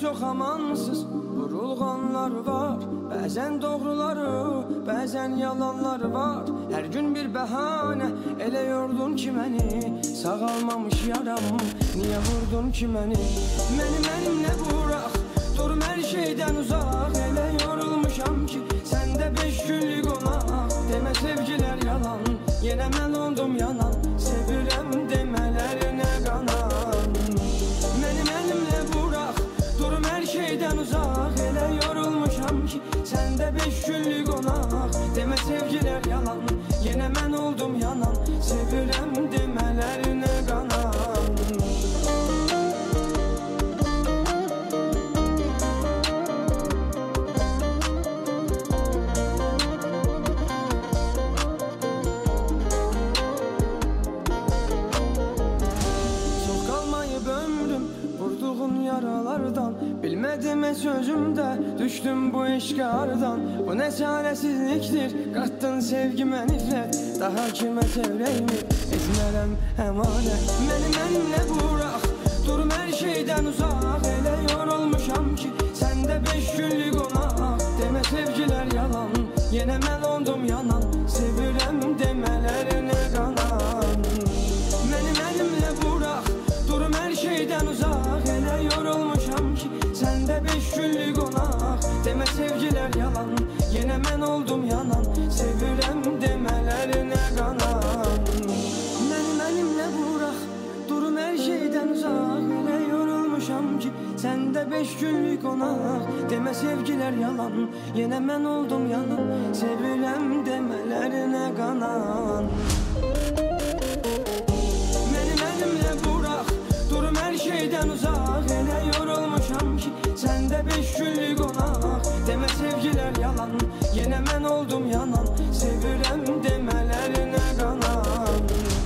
çox amansız vurulğanlar var. Bəzən doğruları, bəzən yalanlar var. Hər gün bir bəhanə, elə yordun ki məni. Sağalmamış yaram, niyə vurdun ki məni? Mənimlə bırax, durum hər şeydən uzaq. Elə yorulmuşam ki, səndə 5 günlük qonaq. Demə sevgilər yalan, yenə mən oldum yanan. Sevirəm demələrinə qanan. Mənimlə bırax, durum hər şeydən uzaq. Elə yorulmuşam ki, səndə 5 günlük qonaq. Demə sevgilər yalan, yenə mən oldum yanan. Sevirəm demələrinə qanan. Yaralardan bilmədim heç özümdə, düşdüm bu eşqə ardan. Bu nə çarəsizlikdir, qatdın sevgimə nifrət. Daha kimə sevrəymi, etmərəm əmanət. Mənimlə bırax, durum hər şeydən uzaq. Elə yorulmuşam ki, səndə 5 günlük qonaq. Demə sevgilər yalan, yenə mən oldum yanan. Sevirəm demələrinə qanan. Mənimlə bırax, durum hər şeydən uzaq. Elə yorulmuşam ki, səndə 5 günlük qonaq. Demə sevgilər yalan, yenə mən oldum yanan. Sevirəm demələrinə qanan. Mənimlə bırax, durum hər şeydən uzaq. Elə yorulmuşam ki, səndə 5 günlük qonaq. Demə sevgilər yalan, yenə mən oldum yanan. Sevirəm demələrinə qanan. Mənimlə bırax, durum hər şeydən uzaq. Elə yorulmuşam ki, səndə 5 günlük qonaq. Demə sevgilər yalan, yenə mən oldum yanan. Sevirəm demələrinə qanan.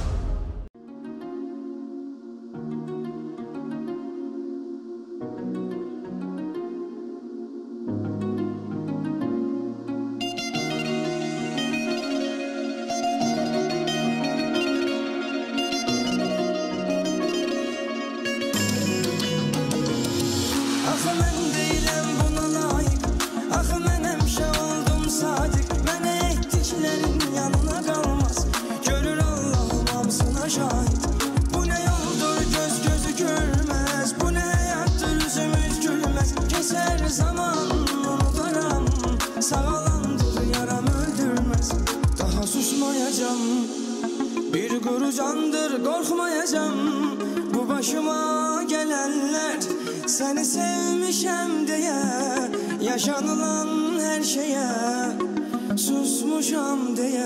Axı mən deyiləm buna layiq, axı mən həmişə oldum sadiq. Mənə etdiklərin yanına qalmaz, görür Allahım hamısına şahid. Bu nə yoldur göz gözü görməz, bu nə həyatdır üzümüz gülməz. Keçər zaman unudaram, sağalandır yaram öldürməz. Daha susmayacam, bir quru candır qorxmayacam. Bu başıma gələnlər səni sevmişəm deyə, yaşanılan hər şeyə susmuşam deyə.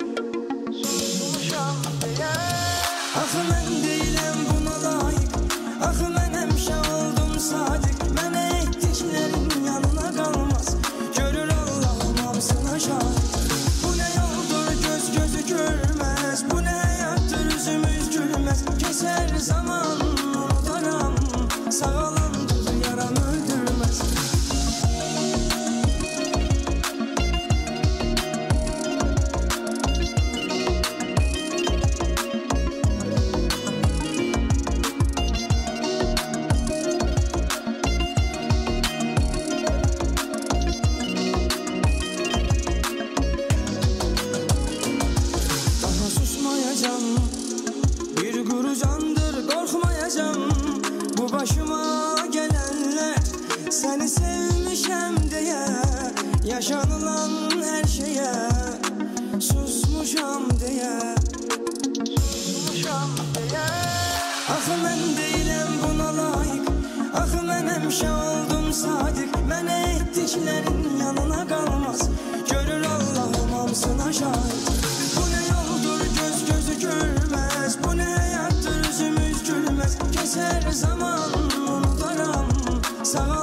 Axı mən deyiləm buna layiq, axı mən həmişə oldum sadiq. Mənə etdiklərin yanına qalmaz, görür Allahım hamısına şahid. Bu nə yoldur göz gözü görməz, bu nə həyatdır üzümüz gülməz. Keçər zaman unudaram, sağalandır yaram öldürməz. Daha susmayacam, bir quru candır qorxmayacam. Bu başıma gələnlər səni sevmişəm deyə, yaşanılan hər şeyə susmuşam deyə. Axı mən deyiləm buna layiq, axı mən həmişə oldum sadiq. Mənə etdiklərin yanına qalmaz, görür Allahım hamısına şahid. Bu nə yoldur göz gözü görməz, bu nə həyatdır üzümüz gülməz. Keçər zaman unudaram, sağ